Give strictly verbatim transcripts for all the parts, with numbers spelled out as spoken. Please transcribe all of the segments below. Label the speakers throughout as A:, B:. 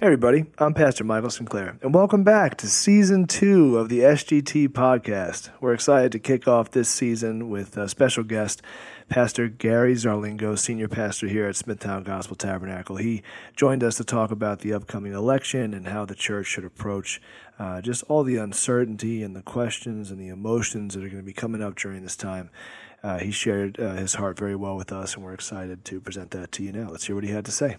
A: Hey everybody, I'm Pastor Michael Sinclair, and welcome back to Season two of the S G T Podcast. We're excited to kick off this season with a special guest, Pastor Gary Zarlingo, Senior Pastor here at Smithtown Gospel Tabernacle. He joined us to talk about the upcoming election and how the church should approach uh, just all the uncertainty and the questions and the emotions that are going to be coming up during this time. Uh, he shared uh, his heart very well with us, and we're excited to present that to you now. Let's hear what he had to say.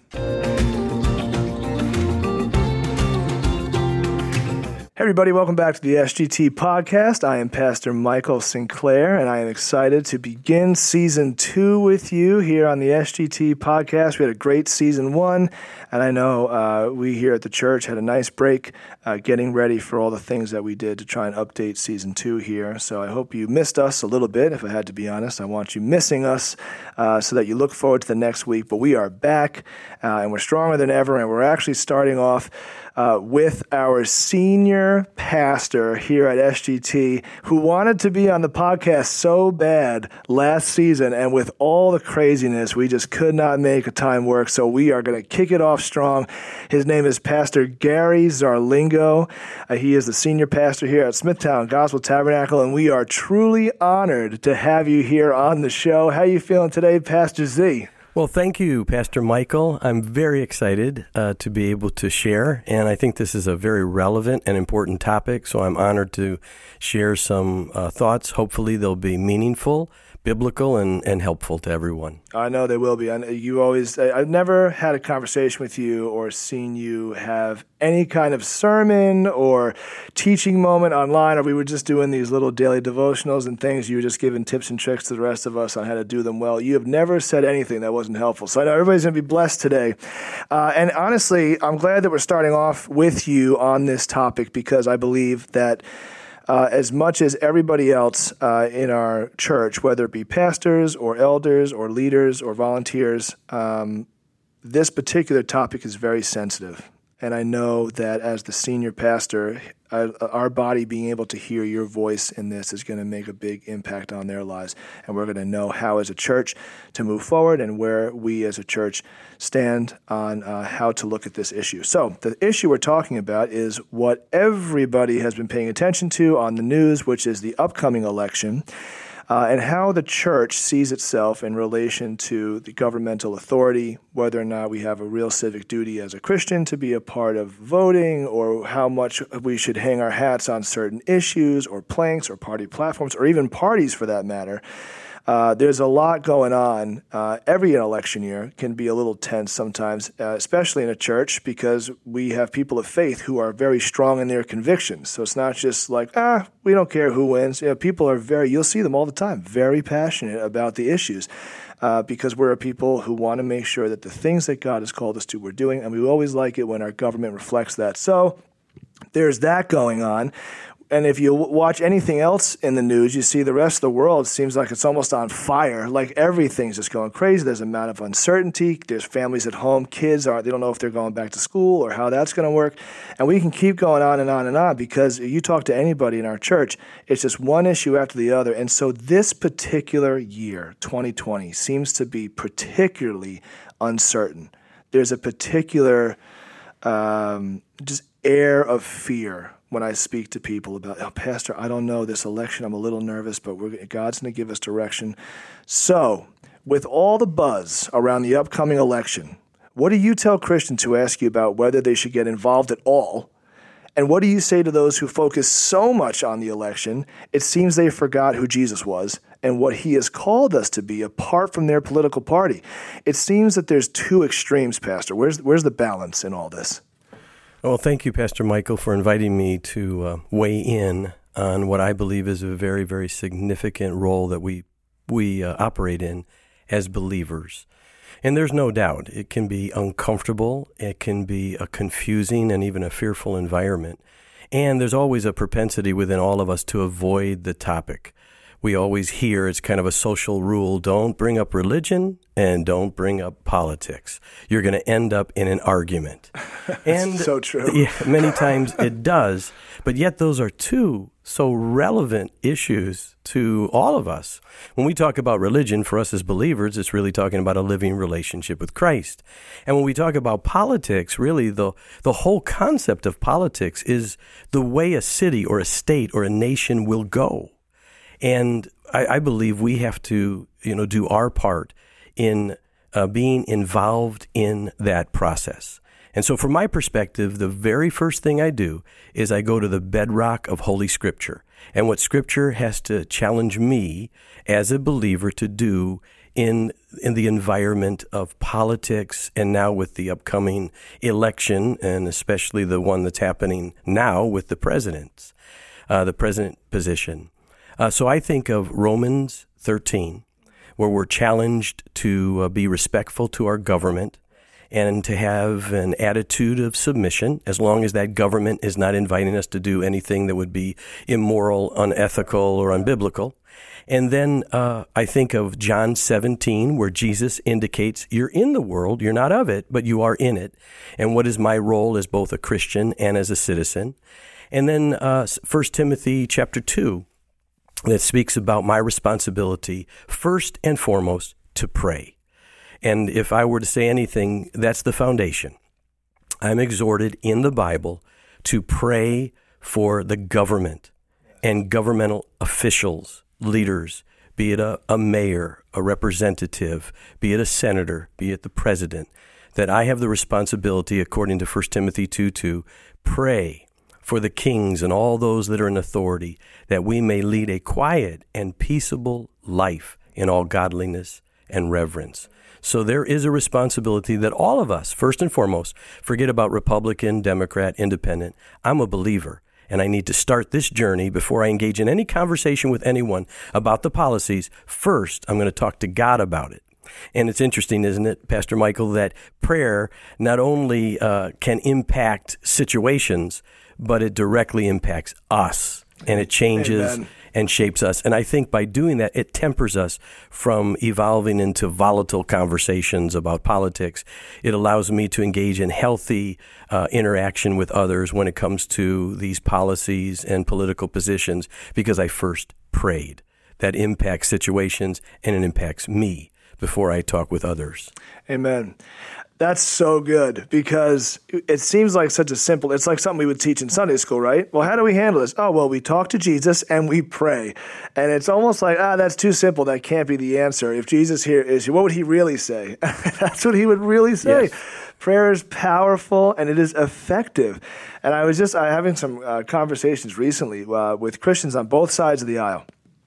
A: Hey everybody, welcome back to the S G T Podcast. I am Pastor Michael Sinclair, and I am excited to begin Season two with you here on the S G T Podcast. We had a great Season one, and I know uh, we here at the church had a nice break uh, getting ready for all the things that we did to try and update Season two here. So I hope you missed us a little bit, if I had to be honest. I want you missing us uh, so that you look forward to the next week. But we are back, uh, and we're stronger than ever, and we're actually starting off Uh, with our senior pastor here at S G T, who wanted to be on the podcast so bad last season, and with all the craziness, we just could not make a time work, so we are going to kick it off strong. His name is Pastor Gary Zarlingo. Uh, he is the senior pastor here at Smithtown Gospel Tabernacle, and we are truly honored to have you here on the show. How are you feeling today, Pastor Z?
B: Well, thank you, Pastor Michael. I'm very excited uh, to be able to share, and I think this is a very relevant and important topic, so I'm honored to share some uh, thoughts. Hopefully they'll be meaningful, biblical, and, and helpful to everyone.
A: I know they will be. I know you always, I've never had a conversation with you or seen you have any kind of sermon or teaching moment online, or we were just doing these little daily devotionals and things. You were just giving tips and tricks to the rest of us on how to do them well. You have never said anything that wasn't helpful. So I know everybody's going to be blessed today. Uh, and honestly, I'm glad that we're starting off with you on this topic, because I believe that Uh, as much as everybody else uh, in our church, whether it be pastors or elders or leaders or volunteers, um, this particular topic is very sensitive. And I know that as the senior pastor, uh, our body being able to hear your voice in this is going to make a big impact on their lives. And we're going to know how as a church to move forward and where we as a church stand on uh, how to look at this issue. So the issue we're talking about is what everybody has been paying attention to on the news, which is the upcoming election. Uh, and how the church sees itself in relation to the governmental authority, whether or not we have a real civic duty as a Christian to be a part of voting, or how much we should hang our hats on certain issues or planks or party platforms, or even parties for that matter. Uh, there's a lot going on. Uh, every election year can be a little tense sometimes, uh, especially in a church, because we have people of faith who are very strong in their convictions. So it's not just like, ah, we don't care who wins. You know, people are very, you'll see them all the time, very passionate about the issues, uh, because we're a people who want to make sure that the things that God has called us to, we're doing, and we always like it when our government reflects that. So there's that going on. And if you watch anything else in the news, you see the rest of the world seems like it's almost on fire. Like everything's just going crazy. There's an amount of uncertainty. There's families at home. Kids are, they don't know if they're going back to school or how that's going to work. And we can keep going on and on and on, because you talk to anybody in our church, it's just one issue after the other. And so this particular year, twenty twenty, seems to be particularly uncertain. There's a particular um, just air of fear when I speak to people about, oh, Pastor, I don't know, this election, I'm a little nervous, but we're, God's going to give us direction. So, with all the buzz around the upcoming election, what do you tell Christians who ask you about whether they should get involved at all? And what do you say to those who focus so much on the election, it seems they forgot who Jesus was and what he has called us to be apart from their political party? It seems that there's two extremes, Pastor. Where's, where's the balance in all this?
B: Well, thank you, Pastor Michael, for inviting me to uh, weigh in on what I believe is a very, very significant role that we we uh, operate in as believers. And there's no doubt it can be uncomfortable, it can be a confusing and even a fearful environment. And there's always a propensity within all of us to avoid the topic. we always hear it's kind of a social rule, don't bring up religion and don't bring up politics. You're going to end up in an argument. And
A: so true.
B: Yeah, many times it does. But yet those are two so relevant issues to all of us. When we talk about religion, for us as believers, it's really talking about a living relationship with Christ. And when we talk about politics, really the, the whole concept of politics is the way a city or a state or a nation will go. And I, I believe we have to, you know, do our part in uh, being involved in that process. And so from my perspective, the very first thing I do is I go to the bedrock of Holy Scripture and what Scripture has to challenge me as a believer to do in in the environment of politics, and now with the upcoming election, and especially the one that's happening now with the president's, uh, the president position. Uh, so I think of Romans thirteen, where we're challenged to uh, be respectful to our government and to have an attitude of submission, as long as that government is not inviting us to do anything that would be immoral, unethical, or unbiblical. And then uh, I think of John seventeen, where Jesus indicates, you're in the world, you're not of it, but you are in it. And what is my role as both a Christian and as a citizen? And then uh, First Timothy chapter two, that speaks about my responsibility, first and foremost, to pray. And if I were to say anything, that's the foundation. I'm exhorted in the Bible to pray for the government and governmental officials, leaders, be it a, a mayor, a representative, be it a senator, be it the president, that I have the responsibility, according to First Timothy two two, pray for the kings and all those that are in authority, that we may lead a quiet and peaceable life in all godliness and reverence. So there is a responsibility that all of us, first and foremost, forget about Republican, Democrat, Independent. I'm a believer, and I need to start this journey before I engage in any conversation with anyone about the policies. First, I'm going to talk to God about it. And it's interesting, isn't it, Pastor Michael, that prayer not only uh, can impact situations, but it directly impacts us, and it changes Amen. And shapes us. And I think by doing that, it tempers us from evolving into volatile conversations about politics. It allows me to engage in healthy uh, interaction with others when it comes to these policies and political positions, because I first prayed. That impacts situations, and it impacts me before I talk with others.
A: Amen. That's so good, because it seems like such a simple, it's like something we would teach in Sunday school, right? Well, how do we handle this? Oh, well, we talk to Jesus and we pray. And it's almost like, ah, that's too simple. That can't be the answer. If Jesus here is, what would he really say? That's what he would really say. Yes. Prayer is powerful and it is effective. And I was just uh, having some uh, conversations recently uh, with Christians on both sides of the aisle.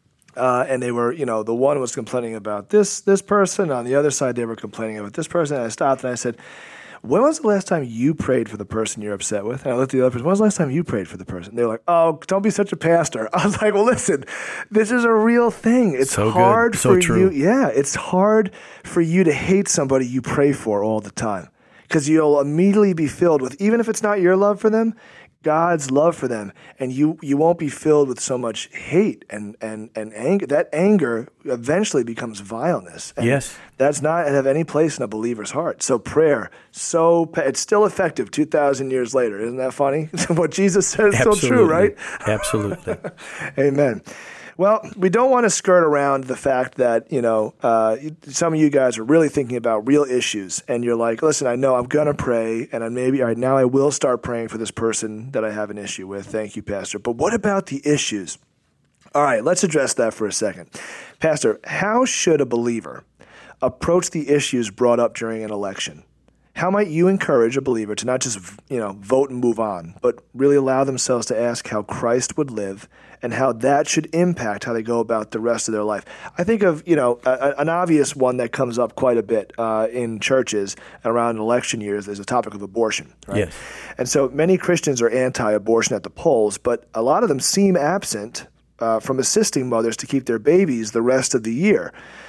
A: Uh, and they were, you know, the one was complaining about this this person. On the other side, they were complaining about this person. And I stopped and I said, when was the last time you prayed for the person you're upset with? And I looked at the other person, when was the last time you prayed for the person? They were like, oh, don't be such a pastor. I was like, well, listen, this is a real thing. It's
B: so
A: hard
B: good. So
A: for
B: true.
A: you. Yeah, it's hard for you to hate somebody you pray for all the time, because you'll immediately be filled with, even if it's not your love for them, God's love for them, and you you won't be filled with so much hate and and and anger. That anger eventually becomes vileness. And
B: yes,
A: that's not have any place in a believer's heart. So prayer, so it's still effective two thousand years later. Isn't that funny? What Jesus said is still true, right?
B: Absolutely.
A: Amen. Well, we don't want to skirt around the fact that, you know, uh, some of you guys are really thinking about real issues, and you're like, listen, I know I'm going to pray, and I maybe all right, now I will start praying for this person that I have an issue with. Thank you, Pastor. But what about the issues? All right, let's address that for a second. Pastor, how should a believer approach the issues brought up during an election? How might you encourage a believer to not just, you know, vote and move on, but really allow themselves to ask how Christ would live and how that should impact how they go about the rest of their life? I think of, you know, a, an obvious one that comes up quite a bit uh, in churches around election years is the topic of abortion, right?
B: Yes.
A: And so many Christians are anti-abortion at the polls, but a lot of them seem absent uh, from assisting mothers to keep their babies the rest of the year.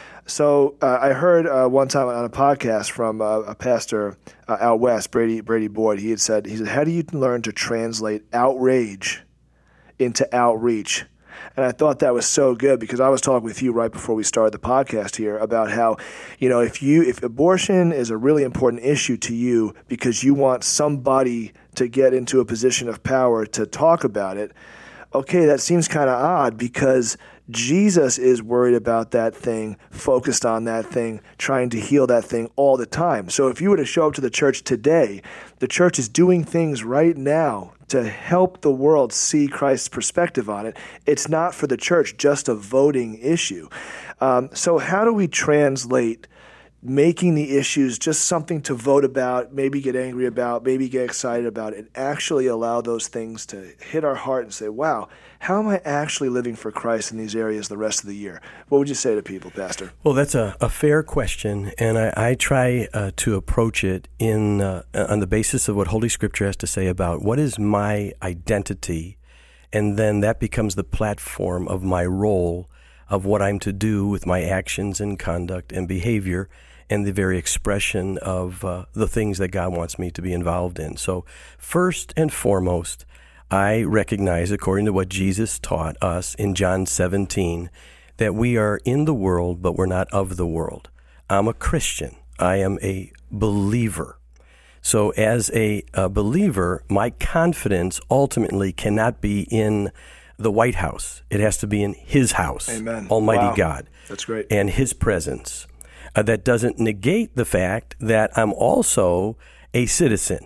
A: So uh, I heard uh, one time on a podcast from uh, a pastor uh, out west, Brady Brady Boyd. He had said, he said, how do you learn to translate outrage into outreach? And I thought that was so good because I was talking with you right before we started the podcast here about how, you know, if you if abortion is a really important issue to you because you want somebody to get into a position of power to talk about it, okay, that seems kind of odd because Jesus is worried about that thing, focused on that thing, trying to heal that thing all the time. So if you were to show up to the church today, the church is doing things right now to help the world see Christ's perspective on it. It's not for the church just a voting issue. Um, so how do we translate making the issues just something to vote about, maybe get angry about, maybe get excited about, and actually allow those things to hit our heart and say, wow, how am I actually living for Christ in these areas the rest of the year? What would you say to people, Pastor?
B: Well, that's a, a fair question, and I, I try uh, to approach it in uh, on the basis of what Holy Scripture has to say about what is my identity, and then that becomes the platform of my role of what I'm to do with my actions and conduct and behavior and the very expression of uh, the things that God wants me to be involved in. So first and foremost, I recognize, according to what Jesus taught us in John seventeen, that we are in the world, but we're not of the world. I'm a Christian. I am a believer. So as a, a believer, my confidence ultimately cannot be in the White House. It has to be in His house,
A: Amen.
B: Almighty
A: Wow.
B: God.
A: That's great.
B: And His presence. Uh, that doesn't negate the fact that I'm also a citizen.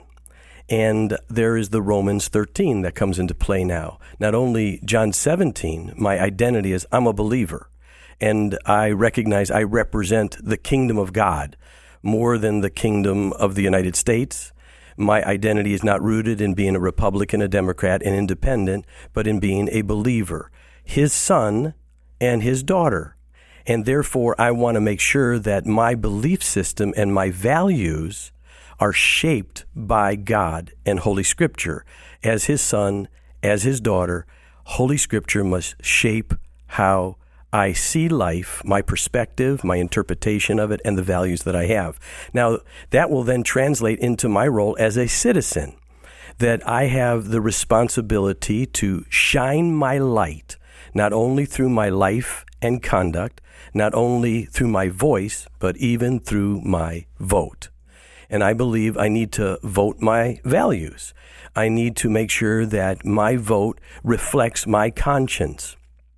B: And there is the Romans thirteen that comes into play now. Not only John seventeen, my identity is I'm a believer. And I recognize I represent the kingdom of God more than the kingdom of the United States. My identity is not rooted in being a Republican, a Democrat, an independent, but in being a believer, His son and His daughter. And therefore, I want to make sure that my belief system and my values are shaped by God and Holy Scripture. As His son, as His daughter, Holy Scripture must shape how I see life, my perspective, my interpretation of it, and the values that I have. Now, that will then translate into my role as a citizen, that I have the responsibility to shine my light, not only through my life and conduct, not only through my voice, but even through my vote. And I believe I need to vote my values. I need to make sure that my vote reflects my conscience,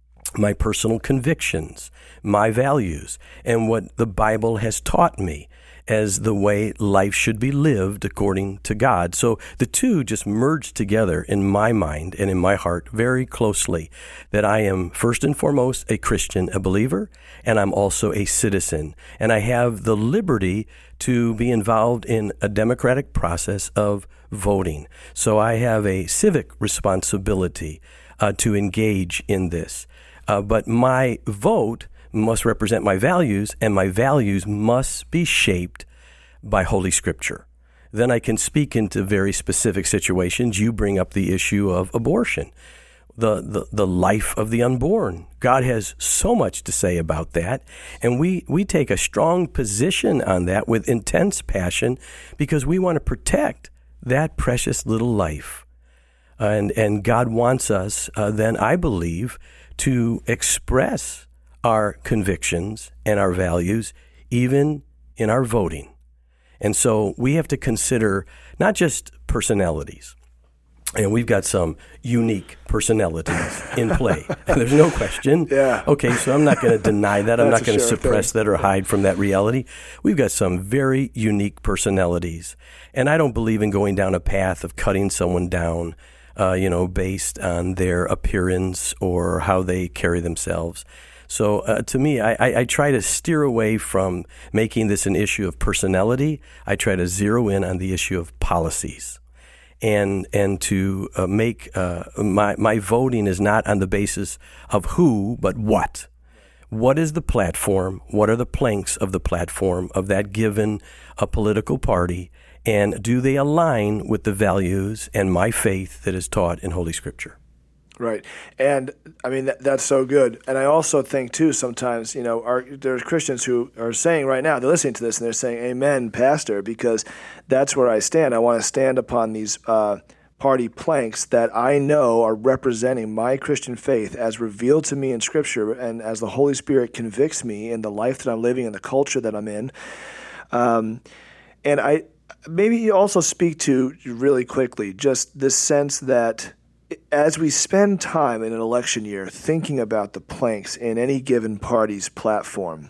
B: my personal convictions, my values, and what the Bible has taught me as the way life should be lived according to God. So the two just merge together in my mind and in my heart very closely, that I am first and foremost a Christian, a believer, and I'm also a citizen. And I have the liberty to be involved in a democratic process of voting. So I have a civic responsibility uh, to engage in this. Uh, but my vote must represent my values, and my values must be shaped by Holy Scripture. Then I can speak into very specific situations. You bring up the issue of abortion, the, the, the life of the unborn. God has so much to say about that, and we, we take a strong position on that with intense passion because we want to protect that precious little life. And, and God wants us, uh, then I believe, to express our convictions and our values, even in our voting. And so we have to consider not just personalities. And we've got some unique personalities in play. There's no question.
A: Yeah.
B: Okay, so I'm not going to deny that. I'm
A: That's
B: not going to
A: sure
B: suppress
A: thing.
B: that or hide from that reality. We've got some very unique personalities. And I don't believe in going down a path of cutting someone down, uh, you know, based on their appearance or how they carry themselves. So uh, to me, I, I, I try to steer away from making this an issue of personality. I try to zero in on the issue of policies. And and to uh, make uh, my my voting is not on the basis of who, but what. What is the platform? What are the planks of the platform of that given a political party? And do they align with the values and my faith that is taught in Holy Scripture?
A: Right. And I mean, that, that's so good. And I also think, too, sometimes, you know, our, there's Christians who are saying right now, they're listening to this and they're saying, amen, Pastor, because that's where I stand. I want to stand upon these uh, party planks that I know are representing my Christian faith as revealed to me in Scripture and as the Holy Spirit convicts me in the life that I'm living and the culture that I'm in. Um, and I maybe you also speak to, really quickly, just this sense that as we spend time in an election year thinking about the planks in any given party's platform,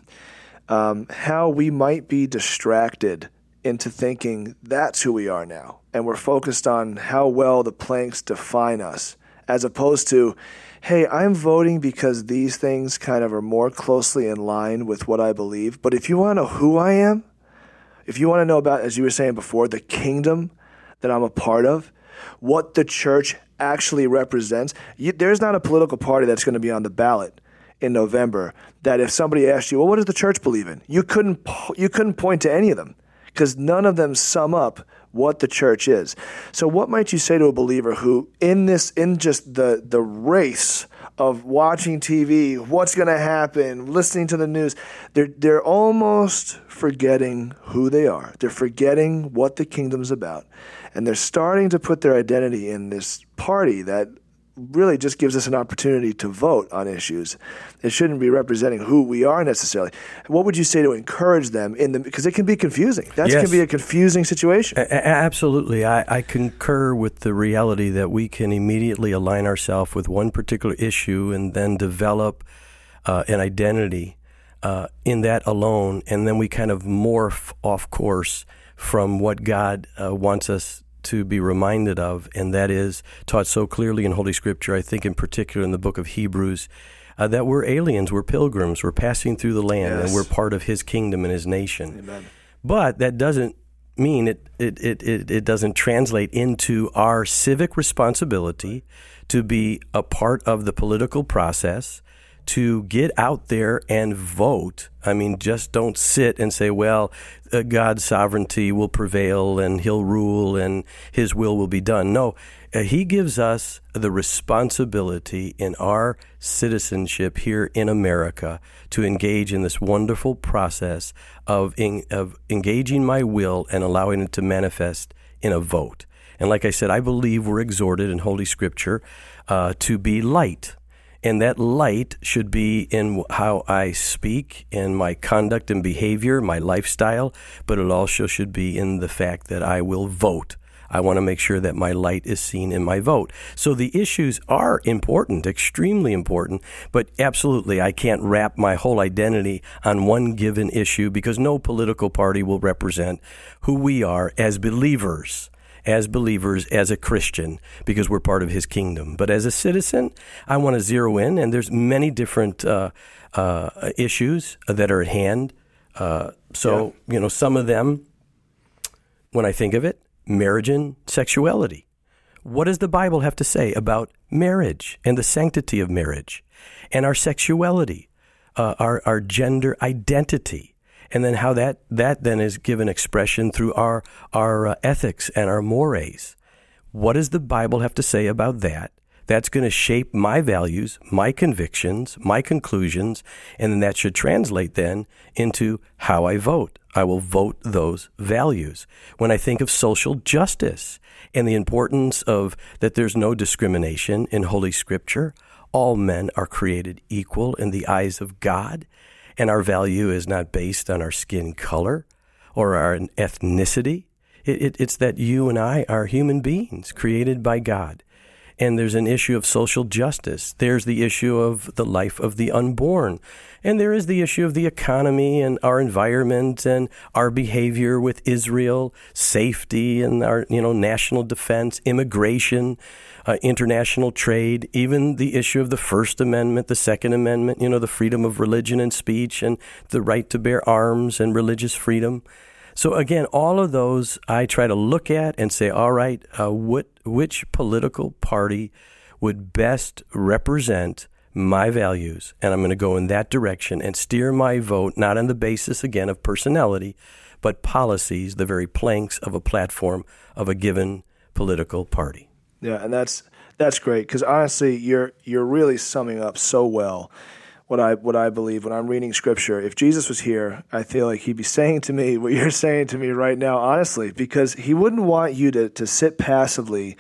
A: um, how we might be distracted into thinking that's who we are now. And we're focused on how well the planks define us, as opposed to, hey, I'm voting because these things kind of are more closely in line with what I believe. But if you want to know who I am, if you want to know about, as you were saying before, the kingdom that I'm a part of, what the church actually represents, you, there's not a political party that's going to be on the ballot in November that if somebody asked you, well, what does the church believe in? You couldn't you couldn't point to any of them because none of them sum up what the church is. So what might you say to a believer who in this, in just the the race of watching T V, what's going to happen, listening to the news, they're they're almost forgetting who they are. They're forgetting what the kingdom's about. And they're starting to put their identity in this party that really just gives us an opportunity to vote on issues. It shouldn't be representing who we are necessarily. What would you say to encourage them in the, because it can be confusing. That
B: yes.
A: can be a confusing situation.
B: A- absolutely. I, I concur with the reality that we can immediately align ourselves with one particular issue and then develop uh, an identity uh, in that alone, and then we kind of morph off course from what God uh, wants us to be reminded of, and that is taught so clearly in Holy Scripture, I think in particular in the book of Hebrews, uh, that we're aliens, we're pilgrims, we're passing through the land, yes. and we're part of His kingdom and His nation.
A: Amen.
B: But that doesn't mean it, it, it, it, it doesn't translate into our civic responsibility to be a part of the political process, to get out there and vote. I mean, just don't sit and say, well, uh, God's sovereignty will prevail and He'll rule and His will will be done. No, uh, He gives us the responsibility in our citizenship here in America to engage in this wonderful process of, in, of engaging my will and allowing it to manifest in a vote. And like I said, I believe we're exhorted in Holy Scripture uh, to be light. And that light should be in how I speak, in my conduct and behavior, my lifestyle, but it also should be in the fact that I will vote. I want to make sure that my light is seen in my vote. So the issues are important, extremely important, but absolutely I can't wrap my whole identity on one given issue because no political party will represent who we are as believers. as believers, as a Christian, because we're part of His kingdom. But as a citizen, I want to zero in, and there's many different uh, uh, issues that are at hand. Uh, so, yeah. you know, some of them, when I think of it, marriage and sexuality. What does the Bible have to say about marriage and the sanctity of marriage and our sexuality, uh, our, our gender identity? And then how that, that then is given expression through our our uh, ethics and our mores. What does the Bible have to say about that? That's going to shape my values, my convictions, my conclusions, and then that should translate then into how I vote. I will vote those values. When I think of social justice and the importance of that there's no discrimination in Holy Scripture, all men are created equal in the eyes of God. And our value is not based on our skin color or our ethnicity. It, it, it's that you and I are human beings created by God. And there's an issue of social justice. There's the issue of the life of the unborn. And there is the issue of the economy and our environment and our behavior with Israel, safety and our, you know, national defense, immigration, uh, international trade, even the issue of the First Amendment, the Second Amendment, you know, the freedom of religion and speech and the right to bear arms and religious freedom. So again, all of those I try to look at and say, all right, uh, what, which political party would best represent my values? And I'm going to go in that direction and steer my vote, not on the basis, again, of personality, but policies, the very planks of a platform of a given political party.
A: Yeah, and that's that's great because honestly, you're you're really summing up so well what I what I believe when I'm reading Scripture. If Jesus was here, I feel like He'd be saying to me what you're saying to me right now, honestly, because He wouldn't want you to to sit passively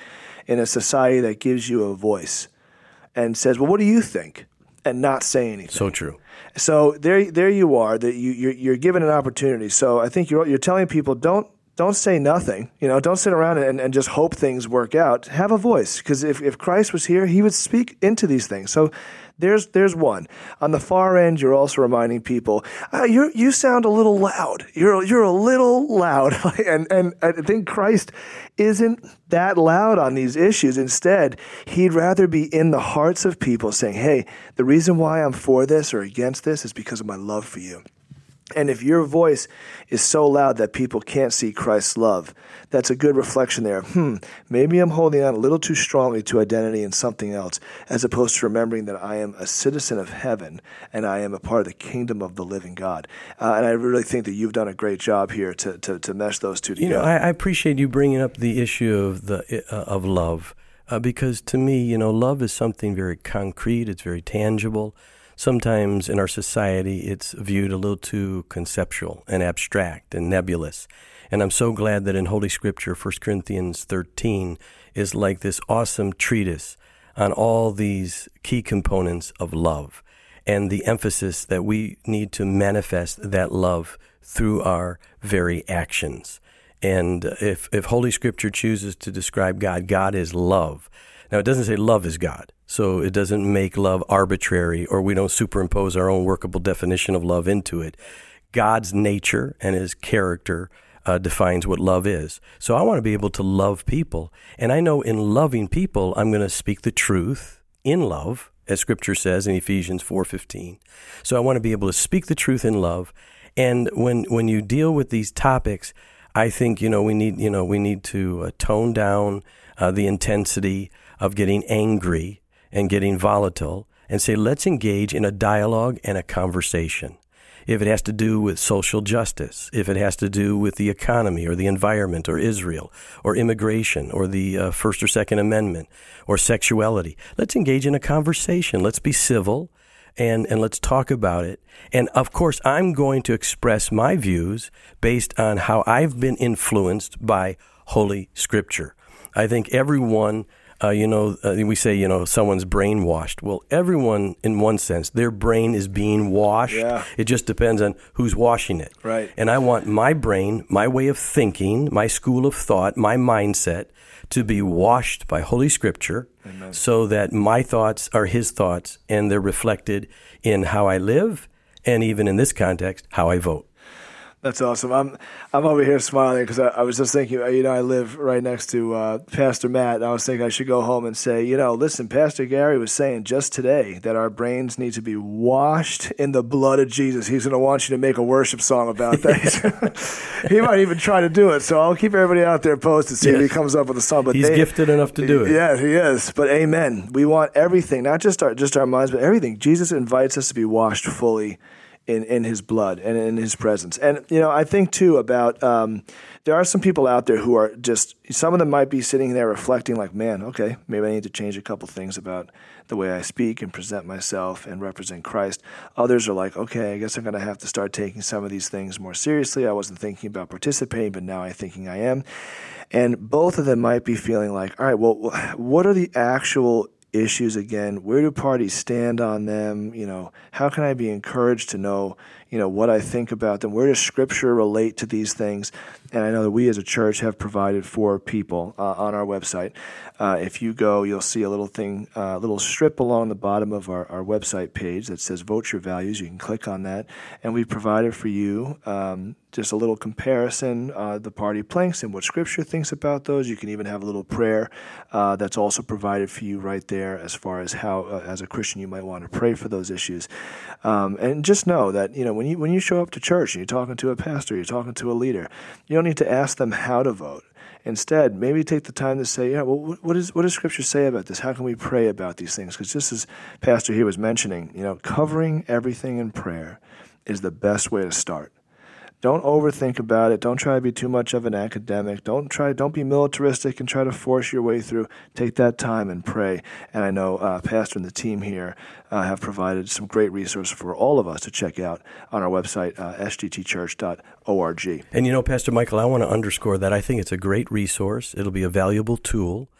A: in a society that gives you a voice and says, well, what do you think? And not say anything.
B: So true.
A: So there, there you are. That you, you're, you're given an opportunity. So I think you're, you're telling people, don't, don't say nothing. You know, don't sit around and, and just hope things work out. Have a voice, because if, if Christ was here, he would speak into these things. So there's, there's one. On the far end, you're also reminding people, uh, you you sound a little loud. You're you're a little loud, and and I think Christ isn't that loud on these issues. Instead, he'd rather be in the hearts of people, saying, "Hey, the reason why I'm for this or against this is because of my love for you." And if your voice is so loud that people can't see Christ's love, that's a good reflection there. Hmm, maybe I'm holding on a little too strongly to identity in something else, as opposed to remembering that I am a citizen of heaven and I am a part of the kingdom of the living God. Uh, and I really think that you've done a great job here to to, to mesh those two together.
B: You know, I, I appreciate you bringing up the issue of the uh, of love, uh, because to me, you know, love is something very concrete. It's very tangible. Sometimes in our society, it's viewed a little too conceptual and abstract and nebulous. And I'm so glad that in Holy Scripture, First Corinthians thirteen is like this awesome treatise on all these key components of love and the emphasis that we need to manifest that love through our very actions. And if, if Holy Scripture chooses to describe God, God is love. Now, it doesn't say love is God, so it doesn't make love arbitrary, or we don't superimpose our own workable definition of love into it. God's nature and his character uh, defines what love is. So I want to be able to love people, and I know in loving people, I'm going to speak the truth in love, as Scripture says in Ephesians four fifteen. So I want to be able to speak the truth in love, and when when you deal with these topics, I think, you know, we need, you know, we need to uh, tone down uh, the intensity of getting angry and getting volatile, and say, let's engage in a dialogue and a conversation. If it has to do with social justice, if it has to do with the economy or the environment or Israel or immigration or the uh, First or Second Amendment or sexuality, let's engage in a conversation. Let's be civil and, and let's talk about it. And of course, I'm going to express my views based on how I've been influenced by Holy Scripture. I think everyone Uh, you know, uh, we say, you know, someone's brainwashed. Well, everyone, in one sense, their brain is being washed.
A: Yeah.
B: It just depends on who's washing it.
A: Right.
B: And I want my brain, my way of thinking, my school of thought, my mindset to be washed by Holy Scripture. Amen. So that my thoughts are his thoughts, and they're reflected in how I live, and even in this context, how I vote.
A: That's awesome. I'm I'm over here smiling because I, I was just thinking, you know, I live right next to uh, Pastor Matt, and I was thinking I should go home and say, you know, listen, Pastor Gary was saying just today that our brains need to be washed in the blood of Jesus. He's going to want you to make a worship song about that. He might even try to do it, so I'll keep everybody out there posted, see yes. if he comes up with a song. But
B: He's
A: they,
B: gifted enough to do it.
A: Yeah, he is. But amen. We want everything, not just our just our minds, but everything. Jesus invites us to be washed fully in, in his blood and in his presence. And, you know, I think, too, about um, there are some people out there who are just, some of them might be sitting there reflecting like, man, okay, maybe I need to change a couple things about the way I speak and present myself and represent Christ. Others are like, okay, I guess I'm going to have to start taking some of these things more seriously. I wasn't thinking about participating, but now I'm thinking I am. And both of them might be feeling like, all right, well, what are the actual issues again? Where do parties stand on them? You know, how can I be encouraged to know, you know, what I think about them? Where does Scripture relate to these things? And I know that we as a church have provided for people uh, on our website. Uh, if you go, you'll see a little thing, a uh, little strip along the bottom of our, our website page that says Vote Your Values. You can click on that. And we provided for you um, just a little comparison, uh, the party planks and what Scripture thinks about those. You can even have a little prayer uh, that's also provided for you right there as far as how, uh, as a Christian, you might want to pray for those issues. Um, and just know that, you know, when you when you show up to church and you're talking to a pastor, you're talking to a leader, you don't need to ask them how to vote. Instead, maybe take the time to say, yeah, well, what, is, what does Scripture say about this? How can we pray about these things? Because just as Pastor here was mentioning, you know, covering everything in prayer is the best way to start. Don't overthink about it. Don't try to be too much of an academic. Don't try. Don't be militaristic and try to force your way through. Take that time and pray. And I know uh, Pastor and the team here uh, have provided some great resources for all of us to check out on our website, uh, s g t church dot org.
B: And you know, Pastor Michael, I want to underscore that. I think it's a great resource. It'll be a valuable tool.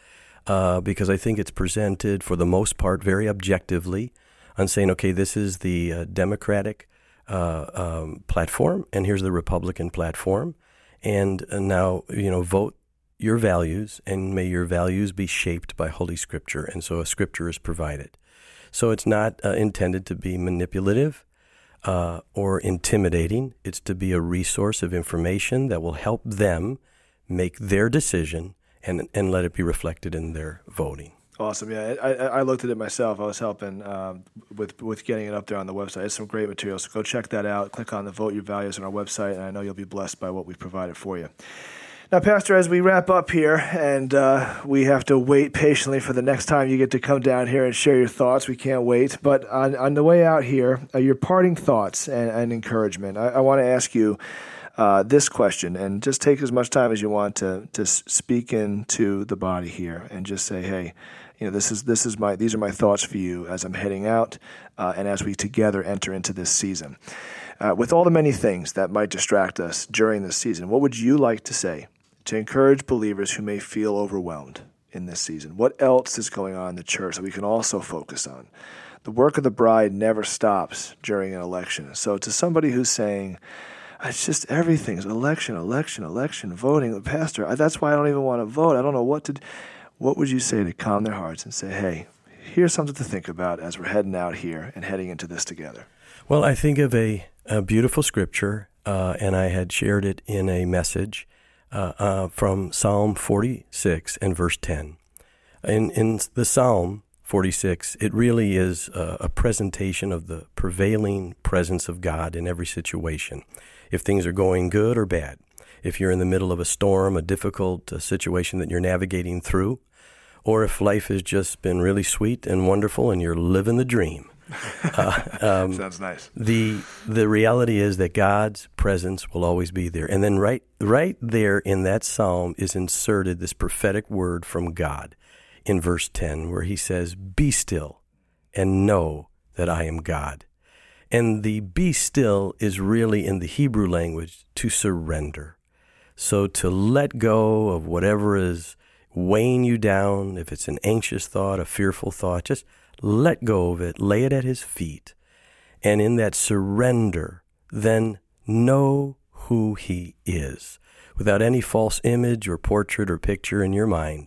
B: uh, because I think it's presented for the most part very objectively on saying, okay, this is the uh, Democratic uh, um, platform, and here's the Republican platform, and uh, now, you know, vote your values, and may your values be shaped by Holy Scripture. And so a Scripture is provided. So it's not uh, intended to be manipulative uh, or intimidating. It's to be a resource of information that will help them make their decision and and let it be reflected in their voting.
A: Awesome. Yeah, I, I looked at it myself. I was helping um, with with getting it up there on the website. It's some great material, so go check that out. Click on the Vote Your Values on our website, and I know you'll be blessed by what we've provided for you. Now, Pastor, as we wrap up here, and uh, we have to wait patiently for the next time you get to come down here and share your thoughts. We can't wait. But on, on the way out here, uh, your parting thoughts and, and encouragement. I, I want to ask you uh, this question, and just take as much time as you want to to speak into the body here, and just say, hey, you know, this is this is my these are my thoughts for you as I'm heading out, uh, and as we together enter into this season. Uh, with all the many things that might distract us during this season, what would you like to say to encourage believers who may feel overwhelmed in this season? What else is going on in the church that we can also focus on? The work of the bride never stops during an election. So to somebody who's saying, it's just everything's election, election, election, voting, Pastor, I, that's why I don't even want to vote. I don't know what to do. What would you say to calm their hearts and say, hey, here's something to think about as we're heading out here and heading into this together?
B: Well, I think of a, a beautiful scripture, uh, and I had shared it in a message Uh, uh, from Psalm forty-six and verse ten. In, in the Psalm forty-six, it really is a, a presentation of the prevailing presence of God in every situation. If things are going good or bad, if you're in the middle of a storm, a difficult uh, situation that you're navigating through, or if life has just been really sweet and wonderful and you're living the dream.
A: Uh, um, Sounds nice.
B: The the reality is that God's presence will always be there. And then right right there in that psalm is inserted this prophetic word from God in verse ten, where he says, be still and know that I am God. And the be still is really in the Hebrew language to surrender. So to let go of whatever is weighing you down, if it's an anxious thought, a fearful thought, just let go of it, lay it at his feet, and in that surrender, then know who he is. Without any false image or portrait or picture in your mind,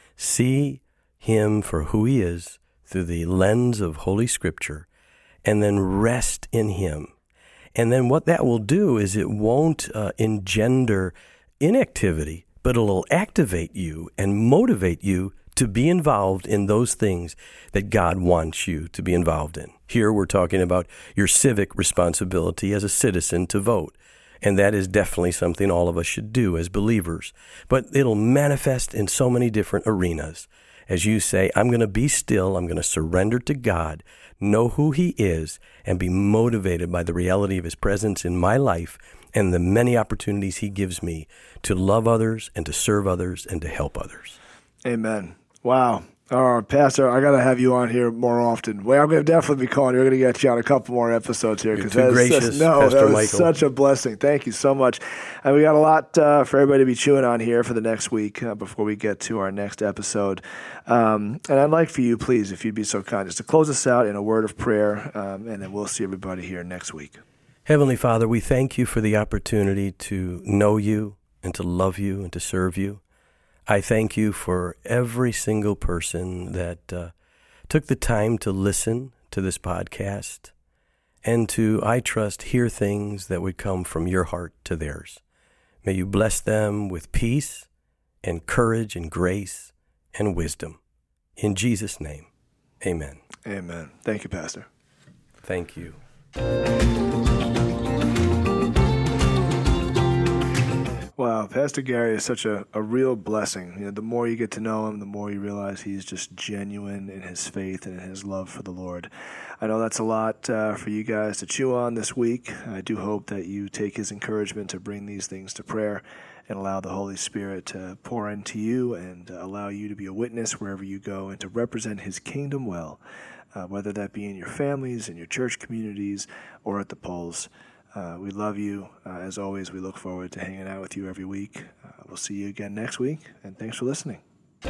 B: see him for who he is through the lens of Holy Scripture, and then rest in him. And then what that will do is it won't uh, engender inactivity, but it'll activate you and motivate you to be involved in those things that God wants you to be involved in. Here we're talking about your civic responsibility as a citizen to vote. And that is definitely something all of us should do as believers. But it'll manifest in so many different arenas. As you say, I'm going to be still, I'm going to surrender to God, know who he is, and be motivated by the reality of his presence in my life and the many opportunities he gives me to love others and to serve others and to help others.
A: Amen. Wow. Oh, Pastor, I got to have you on here more often. Well, I'm going to definitely be calling you. We're going to get you on a couple more episodes here.
B: You're too gracious,
A: just, no,
B: Pastor
A: that was
B: Michael.
A: Such a blessing. Thank you so much. And we got a lot uh, for everybody to be chewing on here for the next week uh, before we get to our next episode. Um, and I'd like for you, please, if you'd be so kind, just to close us out in a word of prayer, um, and then we'll see everybody here next week.
B: Heavenly Father, we thank you for the opportunity to know you and to love you and to serve you. I thank you for every single person that uh, took the time to listen to this podcast and to, I trust, hear things that would come from your heart to theirs. May you bless them with peace and courage and grace and wisdom. In Jesus' name, amen.
A: Amen. Thank you, Pastor.
B: Thank you.
A: Wow, Pastor Gary is such a, a real blessing. You know, the more you get to know him, the more you realize he's just genuine in his faith and in his love for the Lord. I know that's a lot uh, for you guys to chew on this week. I do hope that you take his encouragement to bring these things to prayer and allow the Holy Spirit to pour into you and allow you to be a witness wherever you go and to represent his kingdom well, uh, whether that be in your families, in your church communities, or at the polls. Uh, we love you. Uh, as always, we look forward to hanging out with you every week. Uh, we'll see you again next week, and thanks for listening.